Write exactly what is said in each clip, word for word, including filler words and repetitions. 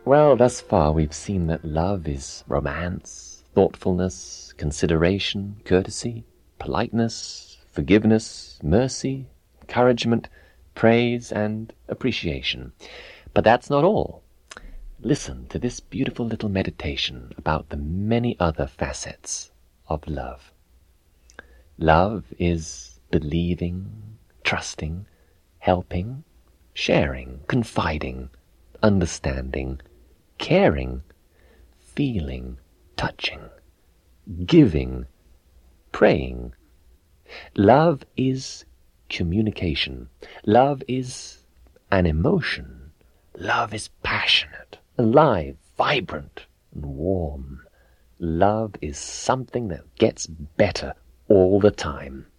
Well, thus far we've seen that love is romance, thoughtfulness, consideration, courtesy, politeness, forgiveness, mercy, encouragement, praise, and appreciation. But that's not all. Listen to this beautiful little meditation about the many other facets of love. Love is believing, trusting, helping, sharing, confiding, understanding, caring, feeling, touching, giving, praying. Love is communication. Love is an emotion. Love is passionate, alive, vibrant, and warm. Love is something that gets better all the time.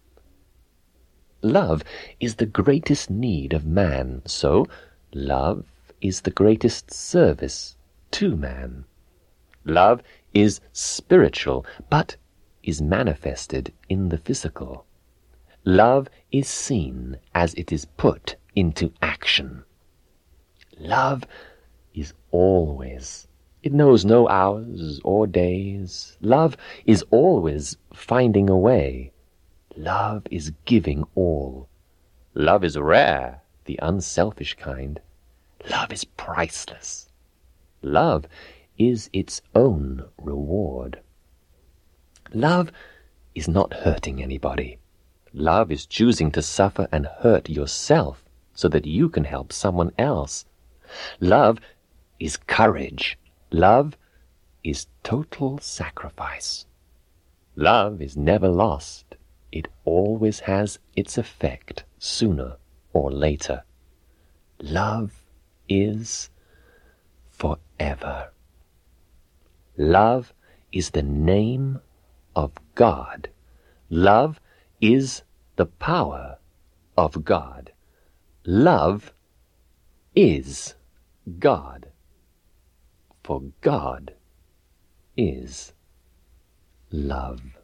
Love is the greatest need of man, so love is the greatest service to man. Love is spiritual, but is manifested in the physical. Love is seen as it is put into action. Love is always. It knows no hours or days. Love is always finding a way. Love is giving all. Love is rare, the unselfish kind. Love is priceless. Love is its own reward. Love is not hurting anybody. Love is choosing to suffer and hurt yourself so that you can help someone else. Love is courage. Love is total sacrifice. Love is never lost. It always has its effect sooner or later. Love is forever. Love is the name of God. Love is the power of God. Love is God. For God is love.